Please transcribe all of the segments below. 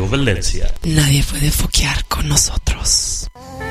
Valencia. Nadie puede foquear con nosotros.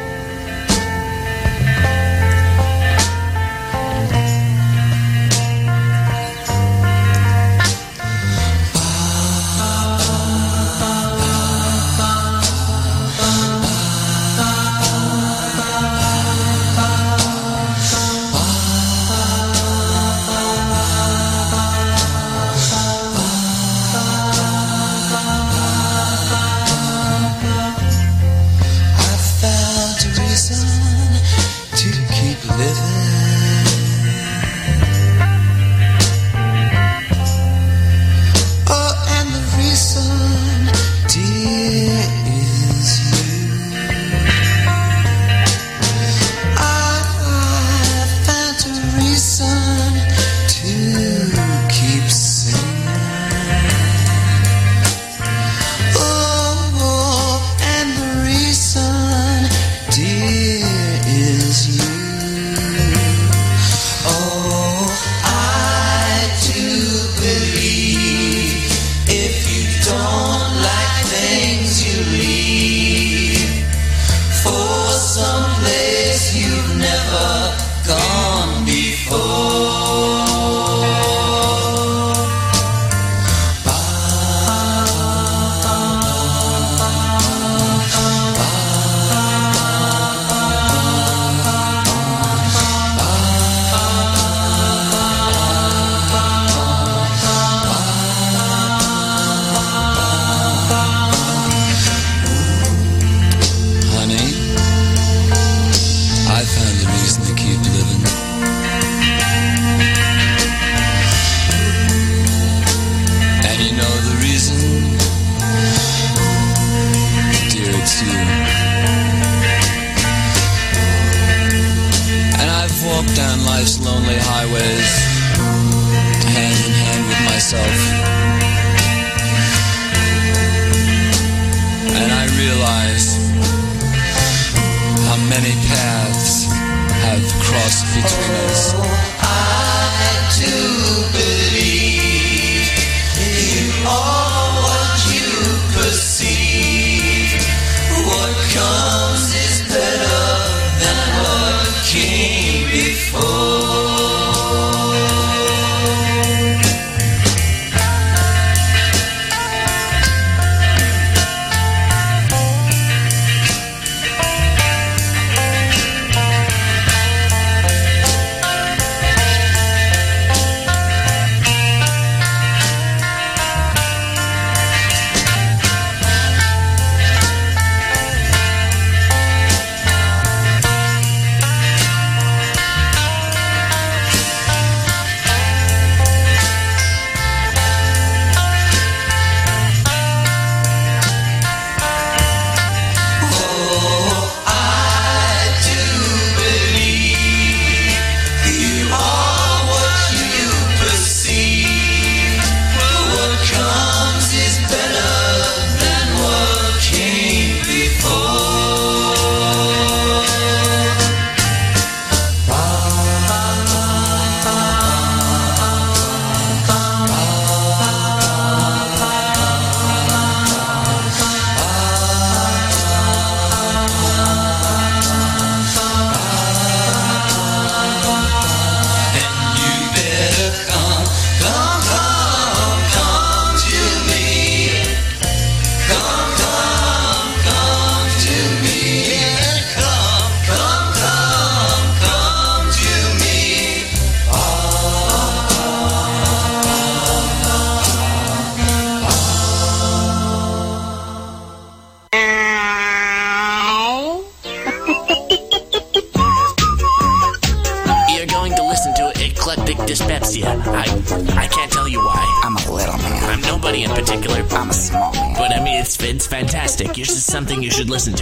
I can't tell you why. I'm a little man. I'm nobody in particular. I'm a small man. But I mean, it's fantastic. It's just something you should listen to.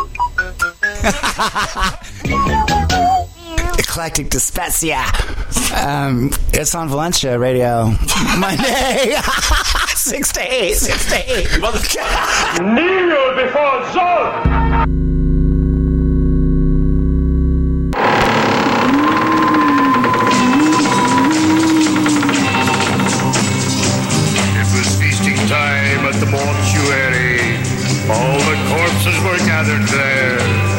Eclectic Dyspepsia. It's on Valencia Radio. Monday. 6 to 8. 6 to 8. Kneel before Zod! Time at the mortuary. gathered there.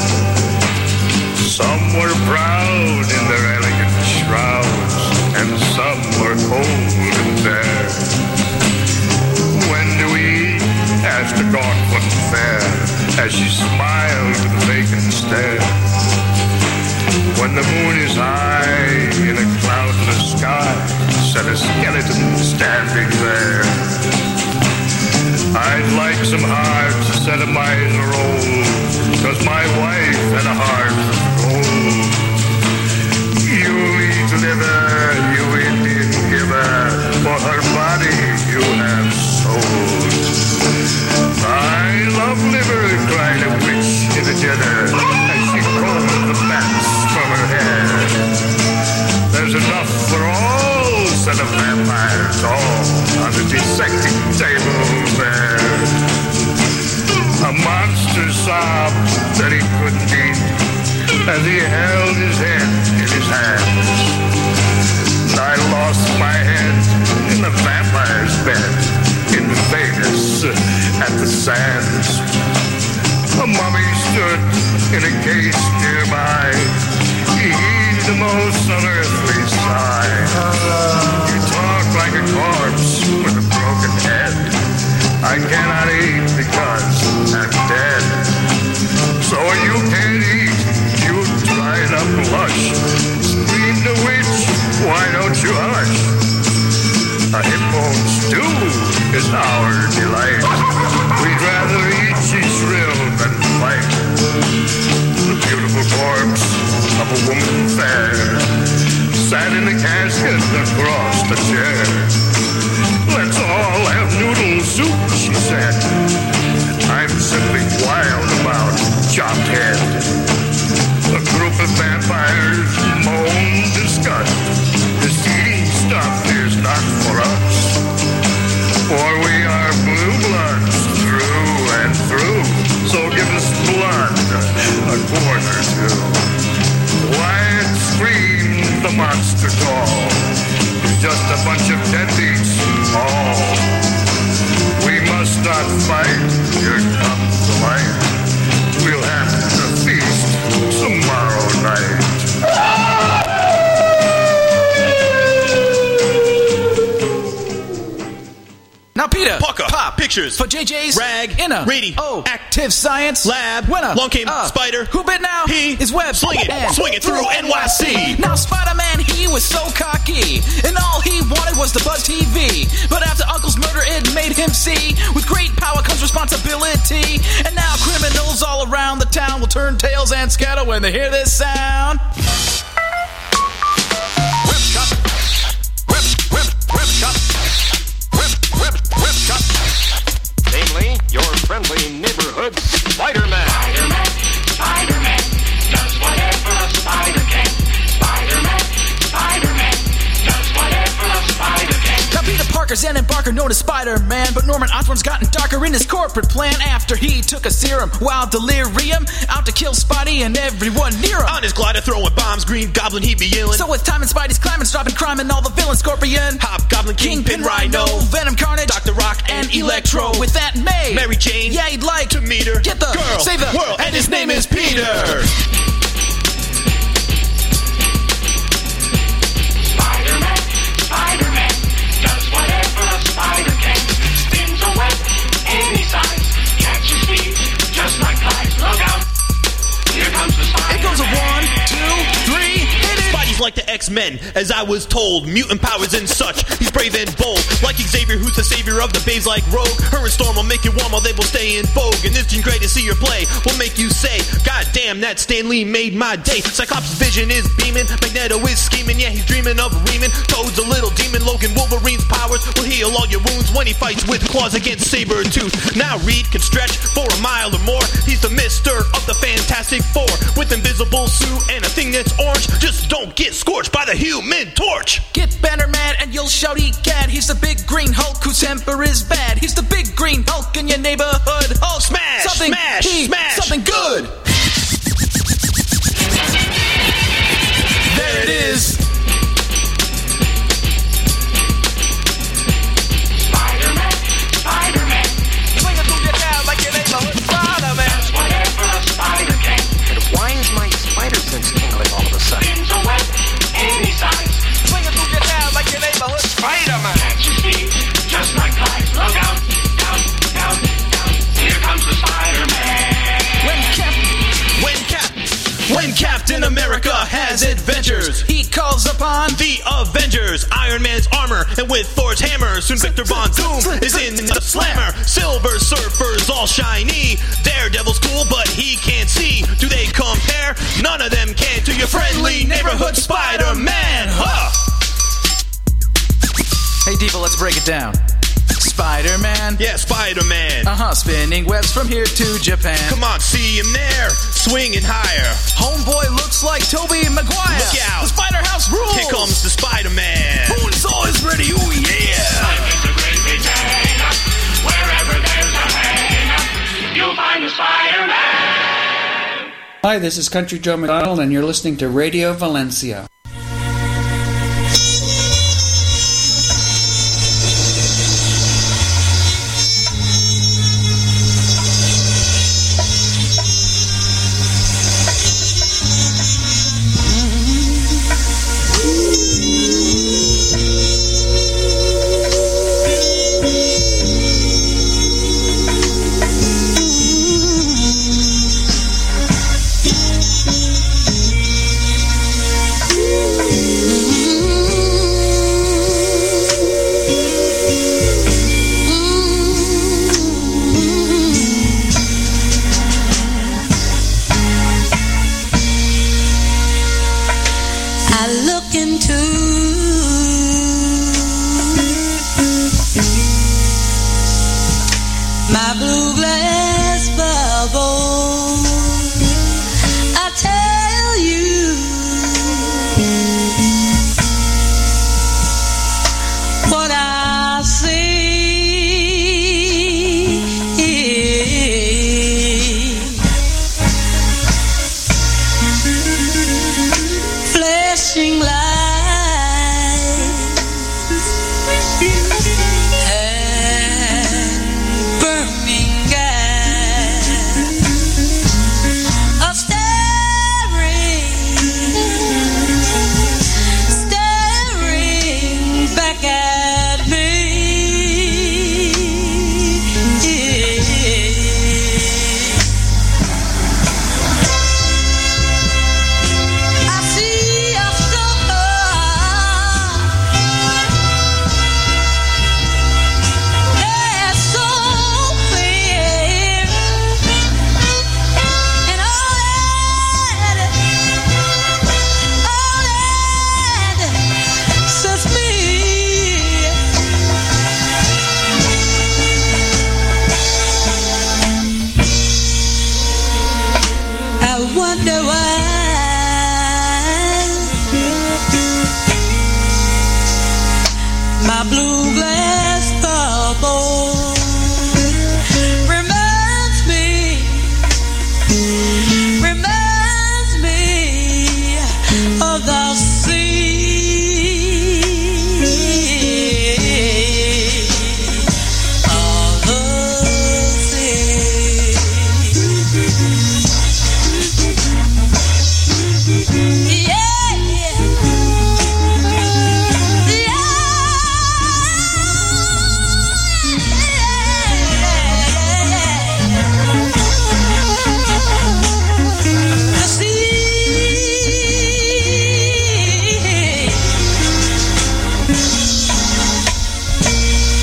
Some were proud in their elegant shrouds, and some were cold and bare. When do we eat? Asked the gauntlet fair, as she smiled with a vacant stare. When the moon is high in a cloudless sky, said a skeleton standing there. I'd like some hearts set of miser old, 'cause my wife had a heart of gold. You eat liver, you Indian giver, for her body you have sold. I love liver, cried a witch in a dinner, as she combed the bats from her hair. There's enough for all, said a vampire's all, on the dissecting table there. A monster sobbed that he couldn't eat, as he held his head in his hands. I lost my head in the vampire's bed in Vegas at the sands. A mummy stood in a case nearby. He heaved the most unearthly sigh. You talk like a corpse with a broken head. I cannot eat because I'm dead. So you can't eat, you dried up lush. Screamed the witch, why don't you hush? A hip bone stew is our delight. We'd rather eat, she shrilled, than fight. The beautiful corpse of a woman fair sat in a casket across the chair. Let's all have noodle soup, she said. I'm simply wild about chopped head. A group of vampires moaned disgust. This eating stuff is not for us, for we are blue bloods through and through. So give us blood, a quart or two. Quiet screamed the monster tall. It's just a bunch of deadbeats, all. We must not fight, here comes the light. We'll have to feast tomorrow night. Now, Peter, Pucker, Pop, Pictures, for JJ's, Rag, Inner, Radio, Active Science, Lab, Winner, Long Came Spider, Who Bit Now, He is Web, Slinging, and Swinging Through NYC. Now, Spider-Man, he was so cocky, and all he wanted was to buzz TV. But after Uncle's murder, it made him see, with great power comes responsibility. And now criminals all around the town will turn tails and scatter when they hear this sound. Whip cut, whip, whip, whip cut, whip, whip, whip cut. Namely, your friendly neighborhood Spider-Man. Spider-Man, Spider-Man, does whatever a spider can. Spider-Man, Spider-Man, does whatever a spider can. Now Peter Parker's Zen and Barker known as Spider-Man, but Norman Osborn's gotten darker in his corporate plan after he took a serum while delirium out to kill Spidey and everyone near him. On his glider throwing bombs, Green Goblin he be yelling. So with time and Spidey's climbing, stopping crime and all the villains, Scorpion, Hobgoblin, Kingpin, Rhino, Venom, Carnage, Dr. Rock, and Electro. With that Mary Jane, yeah, he'd like to meet her, get the girl, save the world, and his name is Peter. Spider-Man, Spider-Man, does whatever a spider can. Spins a web any size, catches speed just like flies. Look out, here comes the spider. It goes a 1, 2, 3, hit it. Spidey's like the X-Men, as I was told. Mutant powers and such, he's brave and bold. Like Xavier, who's the savior of the babes like Rogue. Her and Storm will make you warm while they will stay in vogue. And this Jean Grey to see her play will make you say, God damn, that Stan Lee made my day. Cyclops' vision is beaming, Magneto is scheming. Yeah, he's dreaming of Reeman. Toad's a little demon, Logan Wolverine's powers will heal all your wounds when he fights with claws against Sabretooth. Now Reed can stretch for a mile or more. He's the mister of the Fantastic Four, with invisible suit and a thing that's orange. Just don't get scorched by the Human Torch. Get Banner mad and you'll shout egad. He's the big green Hulk whose temper is bad. He's the big green Hulk in your neighborhood. Hulk, Smash, something smash, smash. something good. There it is. Spider-Man, Spider-Man, Swing it through your town like your neighborhood Spider-Man. does whatever a has adventures. He calls upon The Avengers, Iron Man's armor, and with Thor's hammer. Soon Victor Von Doom is in the slammer. Silver Surfer's all shiny. Daredevil's cool, but he can't see. Do they compare? None of them can to your friendly neighborhood Spider-Man. Huh? Hey, Diva, let's break it down. Spider-Man. Yeah, Spider-Man. Spinning webs from here to Japan. Come on, see him there, swinging higher. Homeboy looks like Tobey Maguire. Look out. The Spider-House rules. Here comes the Spider-Man. Who's always ready? Ooh, yeah. Life is a great big hang-up. Wherever there's a hang-up, you'll find a Spider-Man. Hi, this is Country Joe McDonald, and you're listening to Radio Valencia.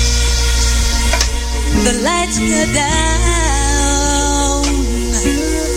The lights go down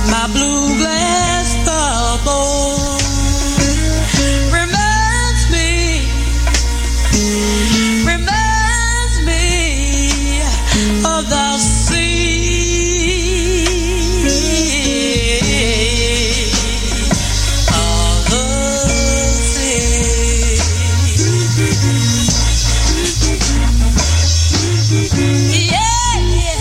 my blue glass bubble reminds me of the sea, of the sea. Yeah, yeah.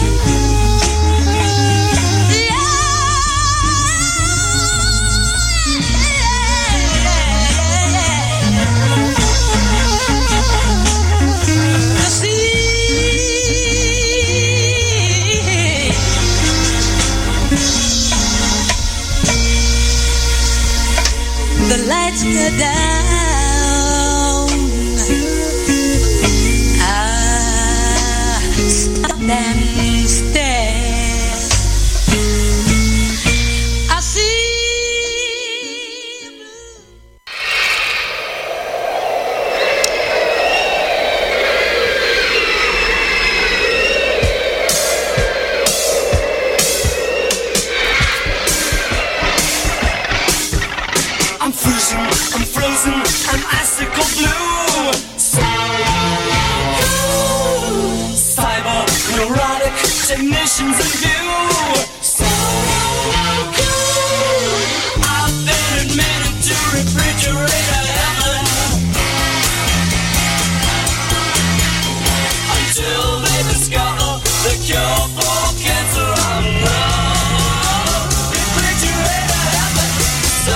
The lights go down. I stop and stare. I see I'm freezing, I'm frozen, I'm icicle blue. So cool. Cyber neurotic technicians in view. So cool. I've been admitted to refrigerator heaven until they discover the cure for cancer. I'm not refrigerator heaven. So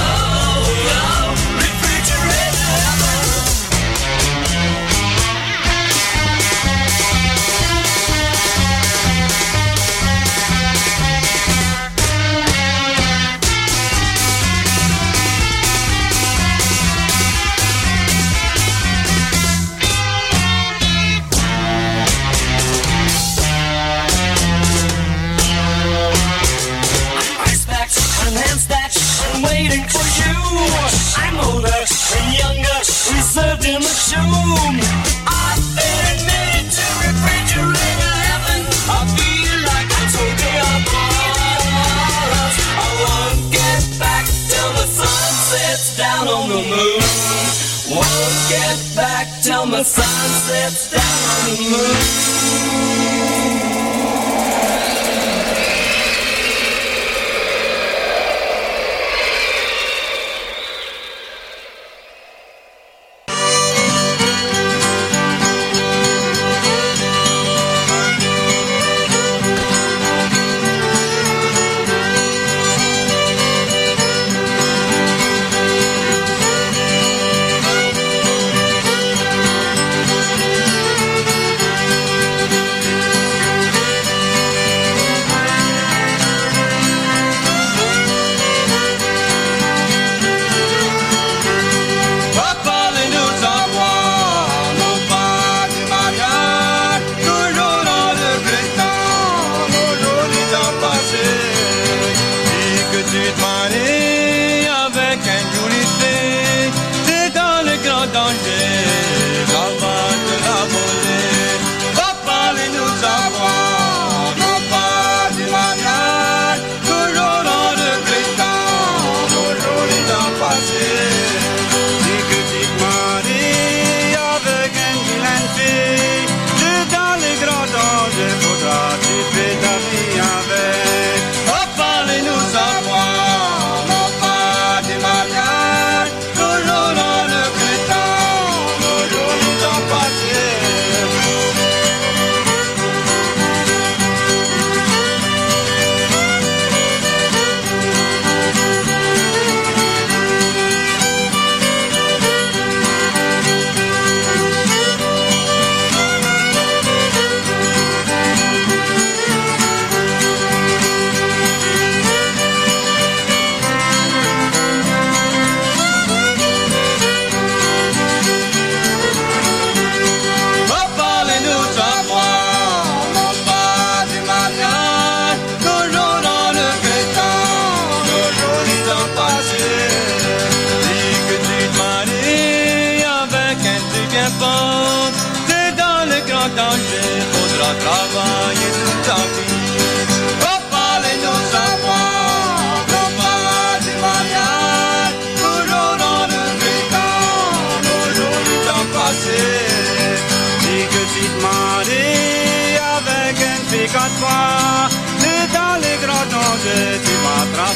I'm waiting for you. I'm older and younger, reserved in the tomb. I've been admitted to refrigerator heaven. I feel like I told you about. I won't get back till the sun sets down on the moon. Won't get back till the sun sets down on the moon.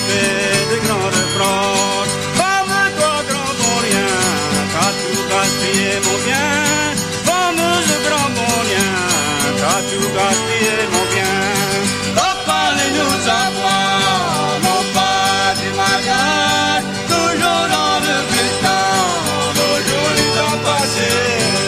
fait de grands refrains. Comme-toi, grand bon rien, t'as tout gaspillé mon bien. Fameuse grand bon rien, t'as tout gaspillé mon bien. Parlez-nous à moi, non pas du mariage, toujours dans le butin, toujours les temps passés.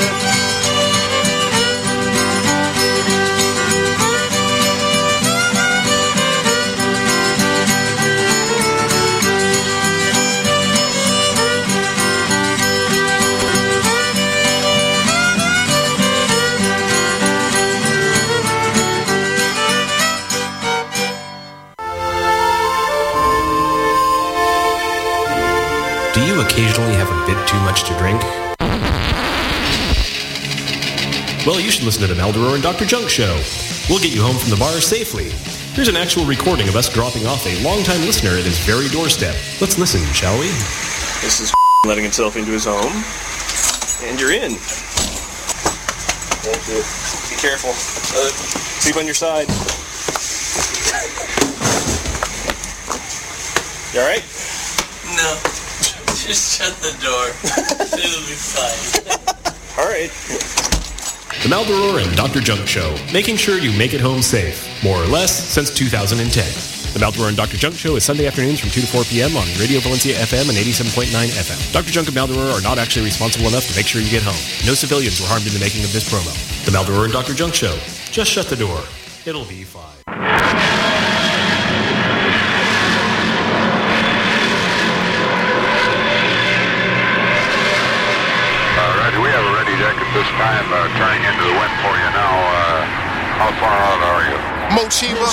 Do you occasionally have a bit too much to drink? Well, you should listen to the Maldoror and Dr. Junk Show. We'll get you home from the bar safely. Here's an actual recording of us dropping off a longtime listener at his very doorstep. Let's listen, shall we? This is letting himself into his home. And you're in. Thank you. Be careful. Sleep on your side. You alright? No. Just shut the door. It'll be fine. Alright. The Maldoror and Dr. Junk Show, making sure you make it home safe, more or less, since 2010. The Maldoror and Dr. Junk Show is Sunday afternoons from 2 to 4 p.m. on Radio Valencia FM and 87.9 FM. Dr. Junk and Maldoror are not actually responsible enough to make sure you get home. No civilians were harmed in the making of this promo. The Maldoror and Dr. Junk Show. Just shut the door. It'll be fine. We have a ready deck at this time, turning into the wind for you now. How far out are you? Mochiba.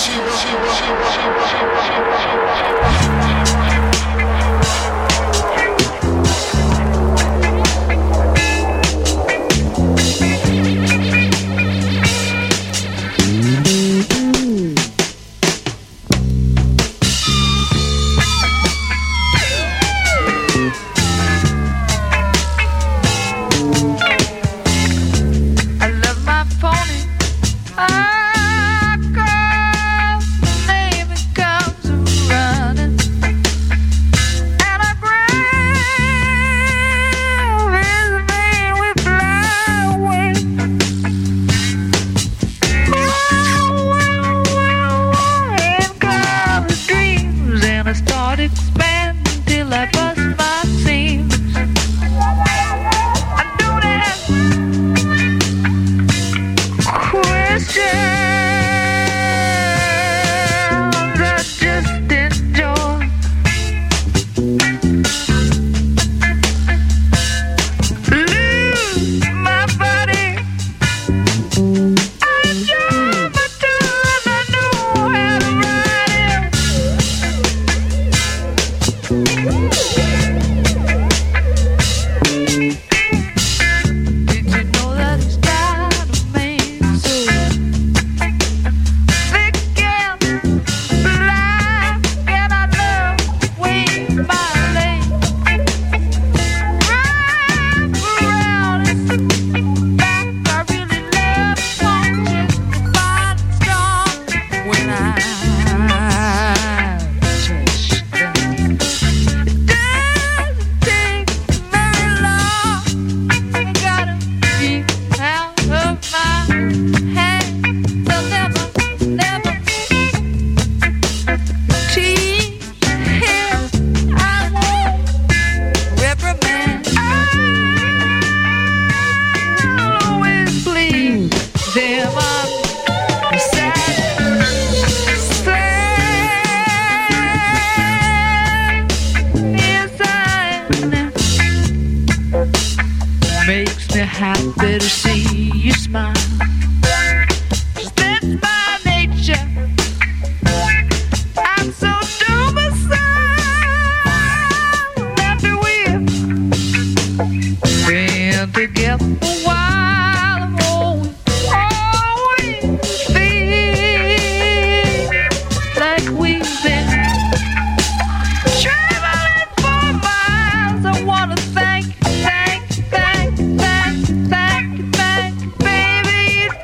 Thank you, baby.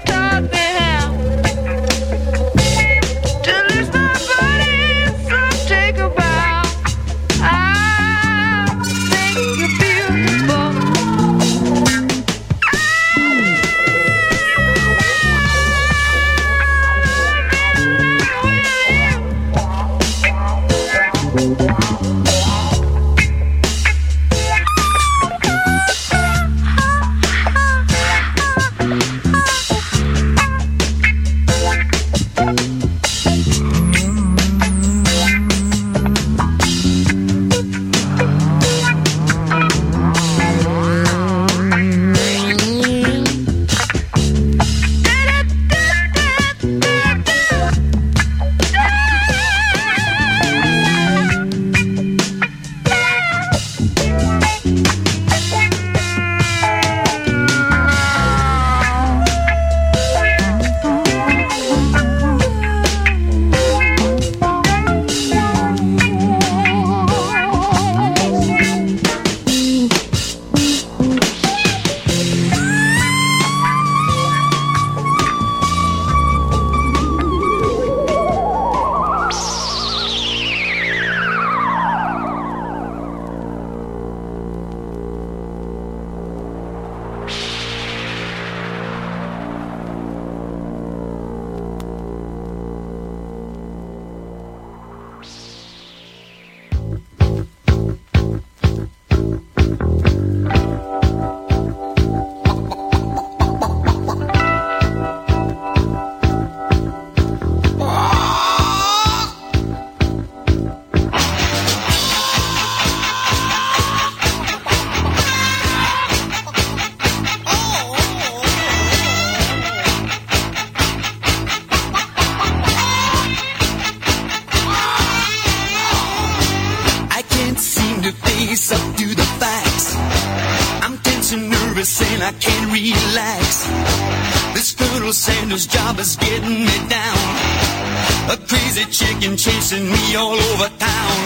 saying I can't relax. This Colonel Sanders job is getting me down. A crazy chicken chasing me all over town.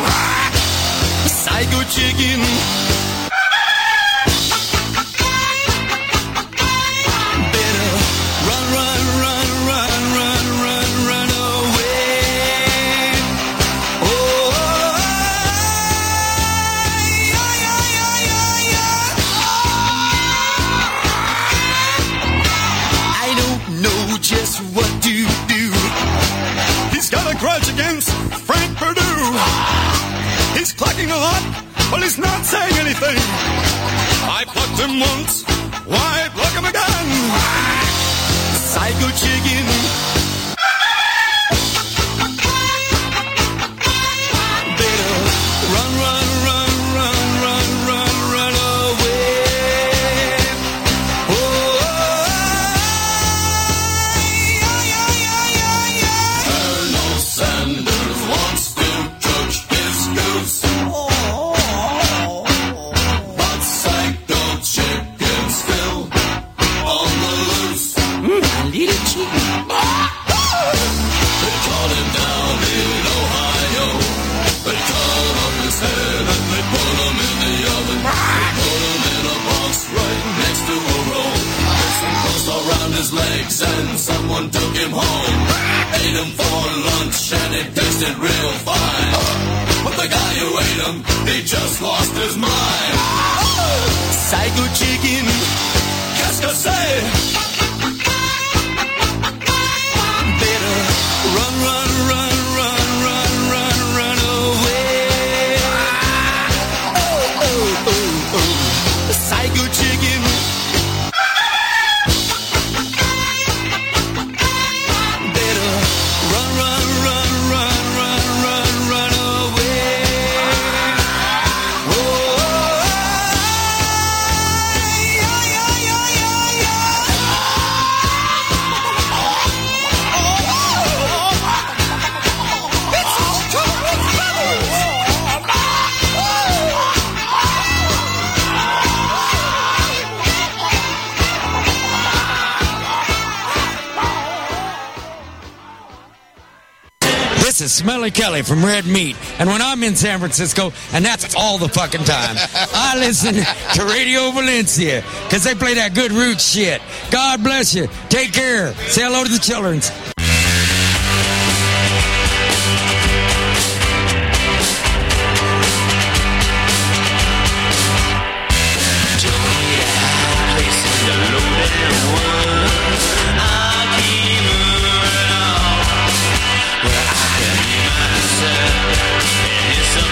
Psycho chicken. Better run, run, run, run, run, run, run away. Oh, I don't know just what to do. He's got a grudge against Frank Perdue. He's clucking a lot, but he's not saying anything. I plucked him once, why pluck him again? Psycho chicken. Better run, run, run, run, run, run, run away. Oh, Colonel Sanders wants to cook his goose. But Psycho chicken still on the loose. Little chicken. They caught him down in Ohio. They cut off his head and they put him in the oven. They put him in a box right next to a roll. Some clothes around his legs and someone took him home. Ate him for lunch and it tasted real fine. But the guy who ate him, he just lost his mind. Psycho chicken. Qu'est-ce que c'est? Better run, run, run, run, run, run, run away. Oh, oh, oh, oh. Psycho chicken. Better run, run, run, run, run, run, run away. This is Smelly Kelly from Red Meat, and when I'm in San Francisco, and that's all the fucking time, I listen to Radio Valencia, because they play that good roots shit. God bless you. Take care. Say hello to the children. It's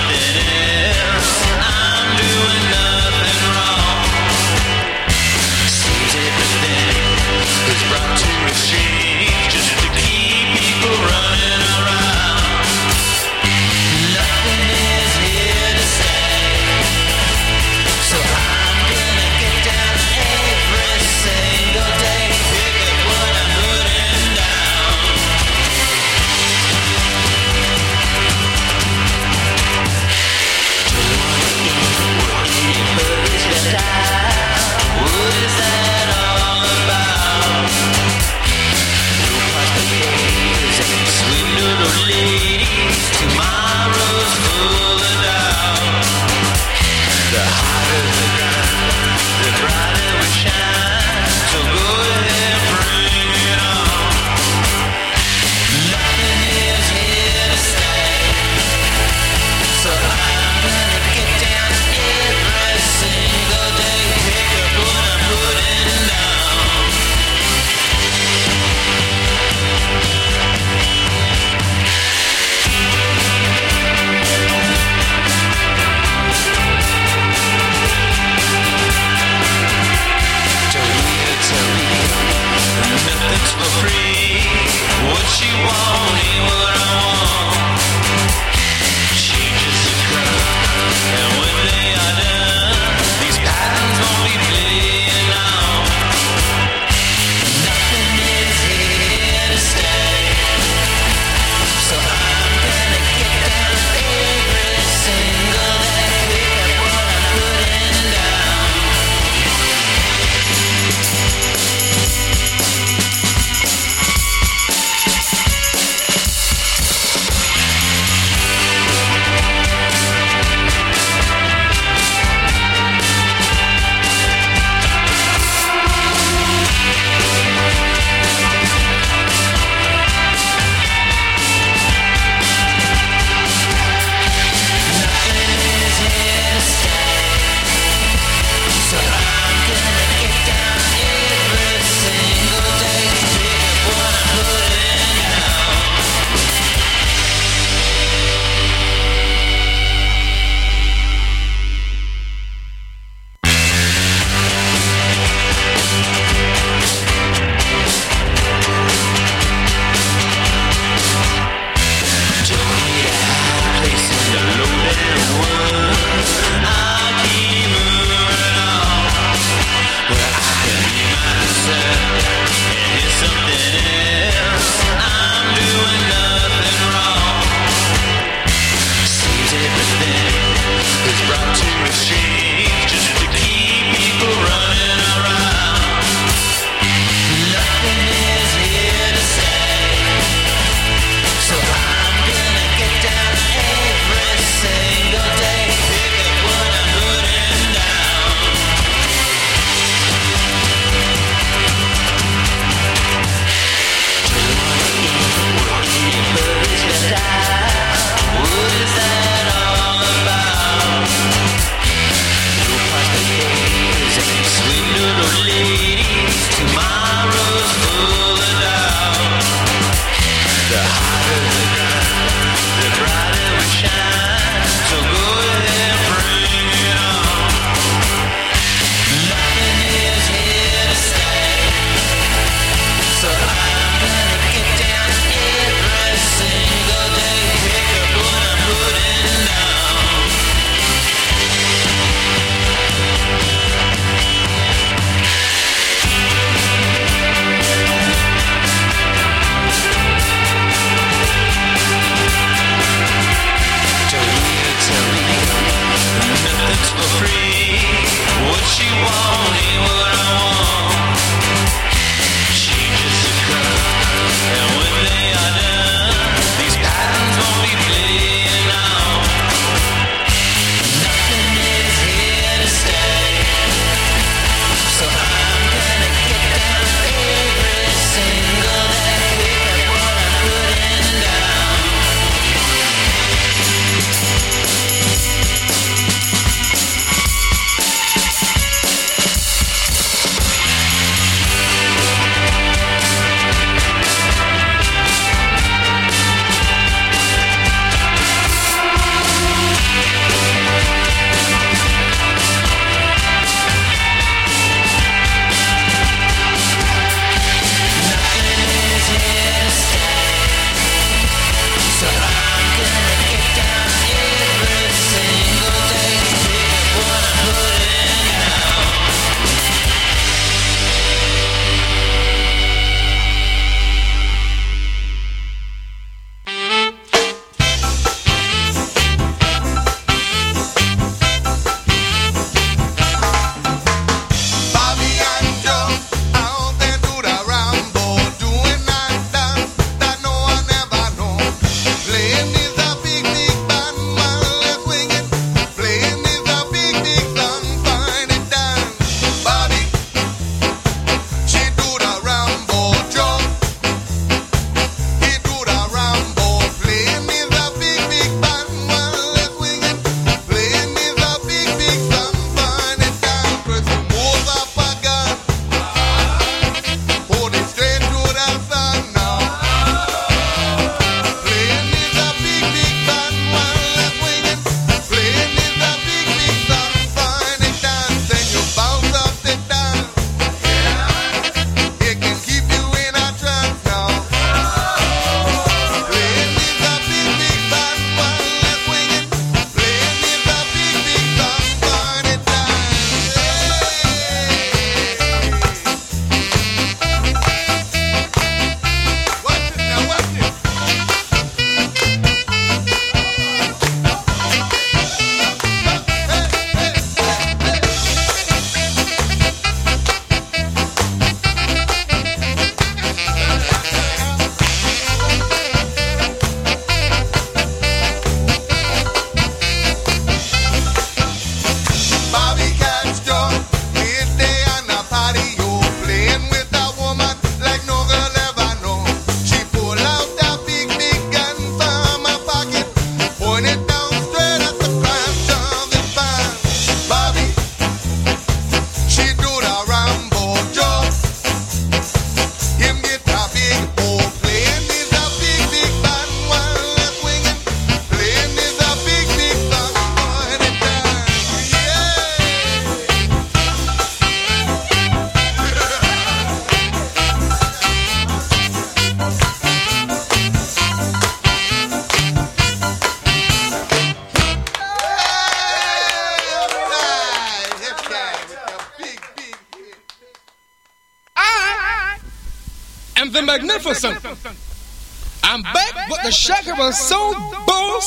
am the magnificent. I'm back with the Shaker Soul Boss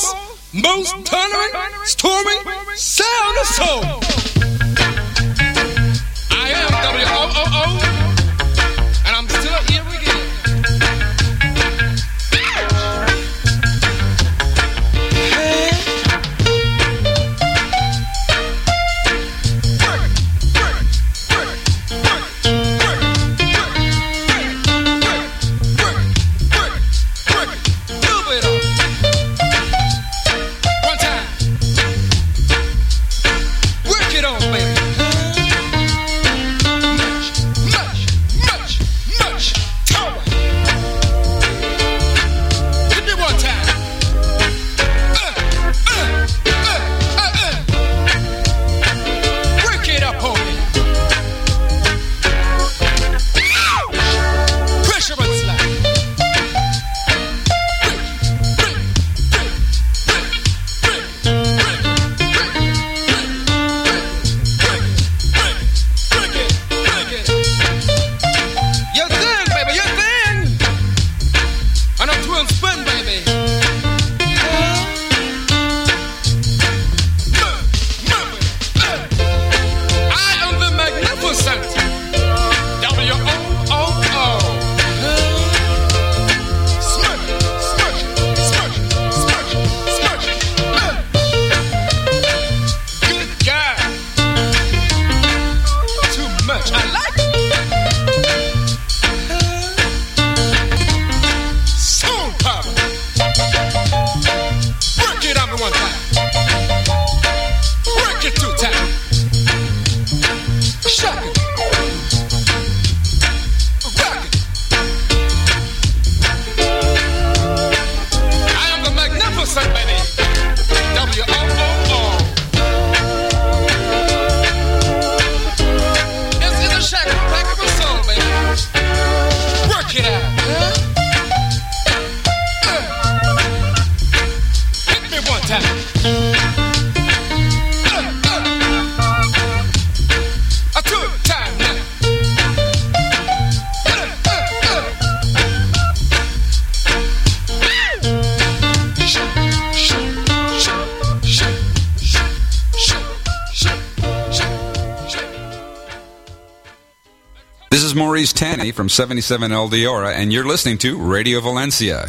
most thundering, storming sound of soul. I am WOOO, and I'm still here again. This is Maurice Tanny from 77 Eldora, and you're listening to Radio Valencia.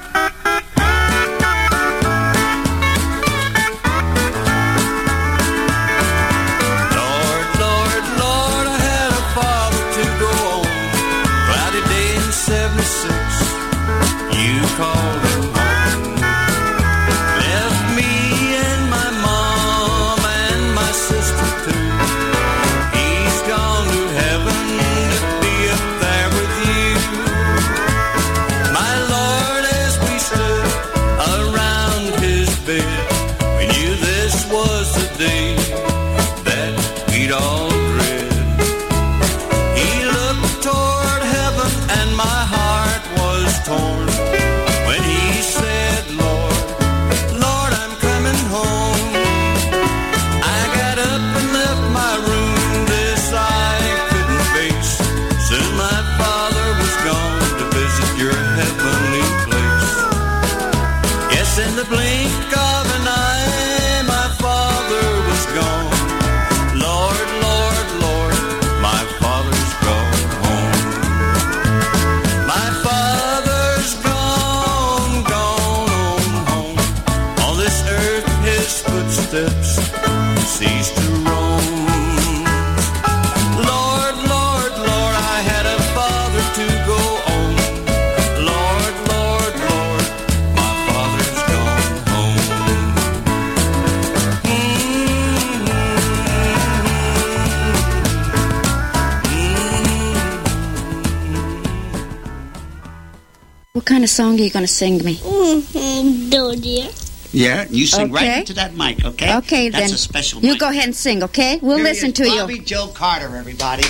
What kind of song are you going to sing me? Do dear. Yeah, you sing right into that mic, okay? Okay, That's then. a special You mic. go ahead and sing, okay? We'll Here listen is to Bobby you. Joe Carter, everybody.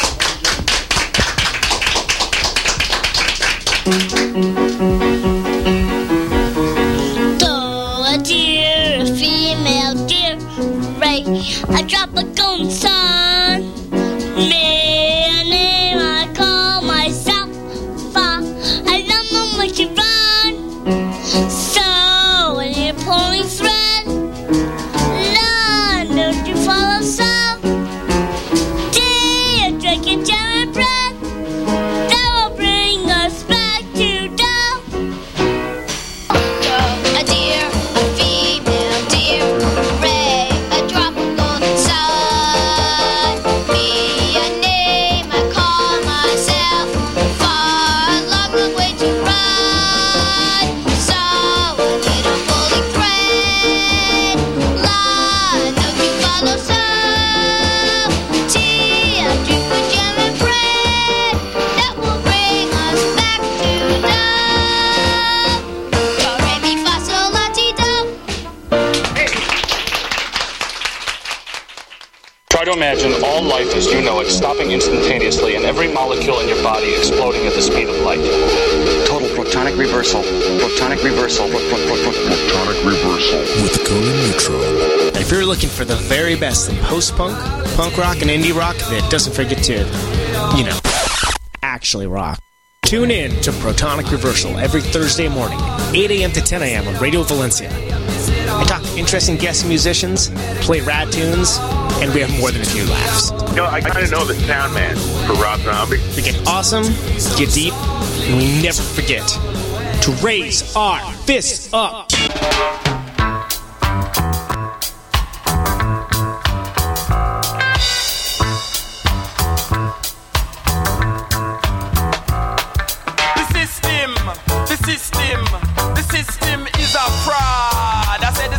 Do dear, female deer, right? A tropical sun. Me name I call myself. I don't know much run. So when you're pulling through. Try to imagine all life as you know it stopping instantaneously and every molecule in your body exploding at the speed of light. Total protonic reversal. Protonic reversal. Protonic reversal. With Conan Neutron. If you're looking for the very best in post-punk, punk rock, and indie rock that doesn't forget to, actually rock, tune in to Protonic Reversal every Thursday morning, 8 a.m. to 10 a.m. on Radio Valencia. I talk to interesting guest musicians, play rad tunes, and we have more than a few laughs. I kind of know the sound man for Rob Zombie. We get awesome, get deep, and we never forget to raise our fists up. The system is a fraud. I said the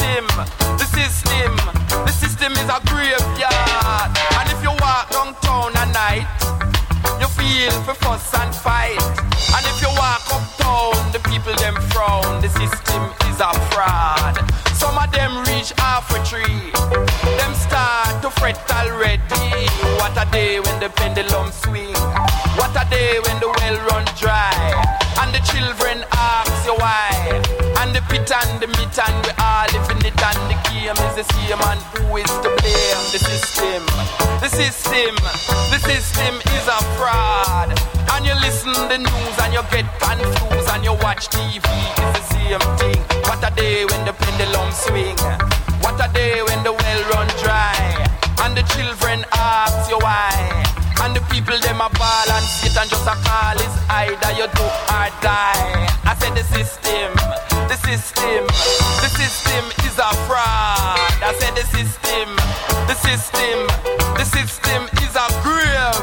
system is a graveyard. And if you walk downtown at night, you feel for fuss and fight. And if you walk uptown, the people them frown. The system is a fraud. Some of them reach half a tree. Them start to fret already. What a day when the pendulum swing. What a day when the well run dry. And the children ask you why. And the pit and the meat and we all live in it. And the game is the same and who is to blame? The system. The system. The system is a fraud. And you listen the news and you get confused. And you watch TV, it's the same thing. What a day when the pendulum swing. What a day when the well run dry. And the children ask you why. And the people them a ball and sit and just a call is either you do or die. I said the system is a fraud. I said the system is a grave.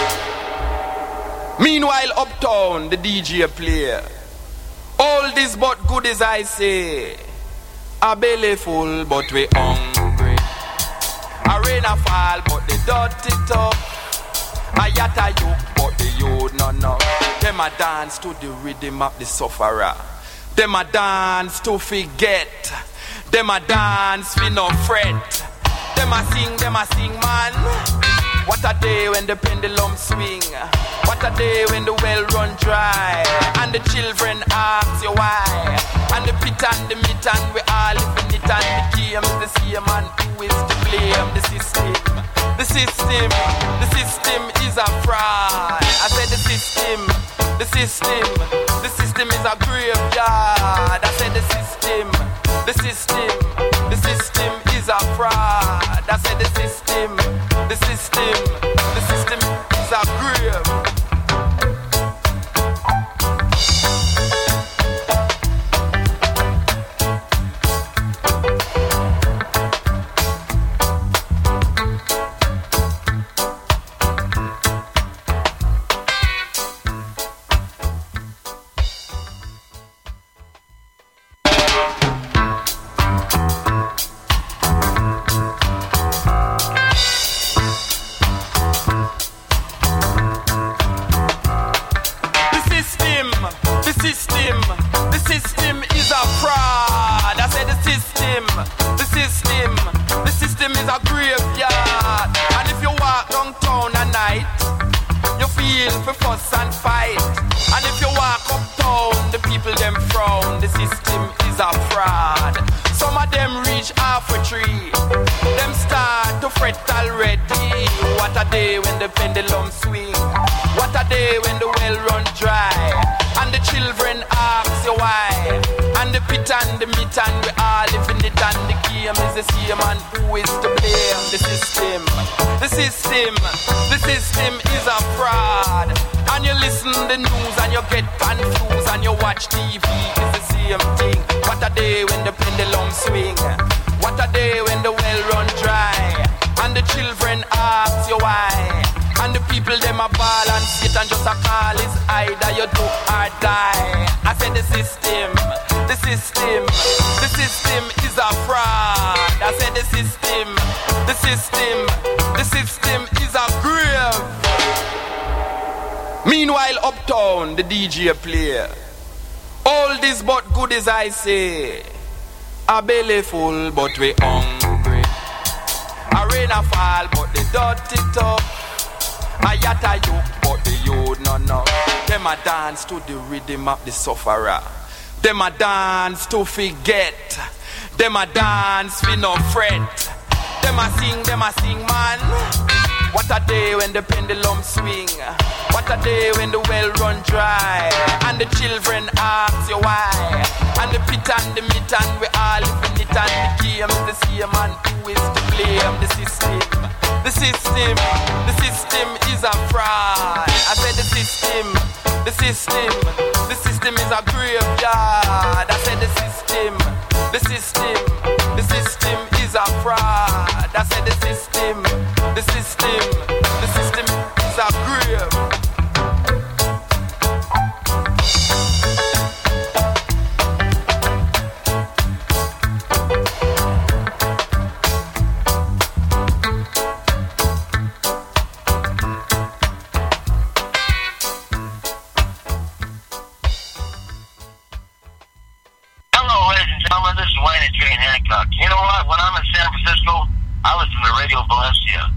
Meanwhile uptown the DJ play. All this but good as I say. A belly full but we hungry. A rain a fall but the dirty top. A yatta you, but the youth no. Them a dance to the rhythm of the sufferer. Them a dance to forget. Them a dance for no fret. Them a sing man. What a day when the pendulum swing. What a day when the well run dry. And the children ask you why. And the pit and the meat and we all live in it. And the game is the same and who is to blame? The system. The system is a fraud. I said the system is a graveyard. I said the system is a fraud. I said the system is a grave. The system is a fraud. And you listen the news and you get confused. And you watch TV, it's the same thing. What a day when the pendulum swing. What a day when the well run dry. And the children ask you why. And the people them a ball and sit and just a call is either you do or die. I said the system is a fraud. I said the system is a grave. Meanwhile uptown the DJ play. All this but good as I say. A belly full but we hungry. A rain a fall, but the dirty top. A yacht a yoke, but the youth no know. Them a dance to the rhythm of the sufferer. Them a dance to forget. Them a dance for no fret. Them a sing, man. What a day when the pendulum swing. What a day when the well run dry. And the children ask you why. And the pit and the meat and we all live in it. And the game's the same and who is to blame? The system. The system. The system is a fraud. I said the system. The system. The system is a graveyard. I said the system. The system. The system is a fraud. I said the system. The system. The system is a grave. This is Wayne at Jane Hancock. You know what? When I'm in San Francisco, I listen to Radio Valencia.